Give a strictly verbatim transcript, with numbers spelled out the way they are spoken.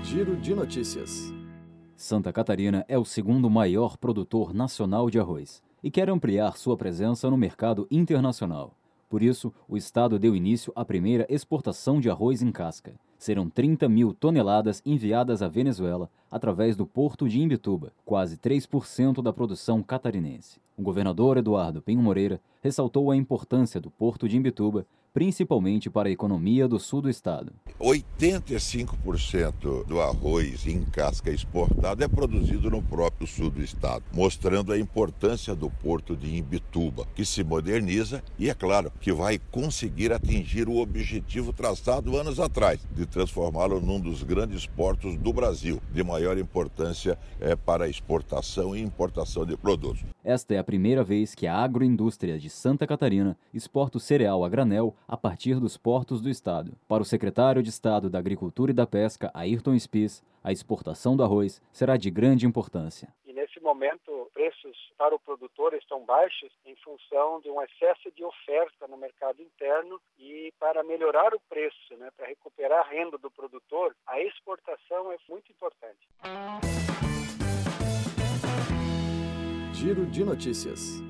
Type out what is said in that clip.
Giro de notícias. Santa Catarina é o segundo maior produtor nacional de arroz e quer ampliar sua presença no mercado internacional. Por isso, o estado deu início à primeira exportação de arroz em casca. Serão trinta mil toneladas enviadas à Venezuela através do porto de Imbituba, quase três por cento da produção catarinense. O governador Eduardo Pinho Moreira ressaltou a importância do porto de Imbituba, principalmente para a economia do sul do estado. oitenta e cinco por cento do arroz em casca exportado é produzido no próprio sul do estado, mostrando a importância do porto de Imbituba, que se moderniza e, é claro, que vai conseguir atingir o objetivo traçado anos atrás, de transformá-lo num dos grandes portos do Brasil, de maior importância é, para a exportação e importação de produtos. Esta é a primeira vez que a agroindústria de Santa Catarina exporta o cereal a granel a partir dos portos do estado. Para o secretário de Estado da Agricultura e da Pesca, Ayrton Spies, a exportação do arroz será de grande importância. E nesse momento, preços para o produtor estão baixos em função de um excesso de oferta no mercado interno, e para melhorar o preço, né, para recuperar a renda do produtor, a exportação é muito importante. Giro de notícias.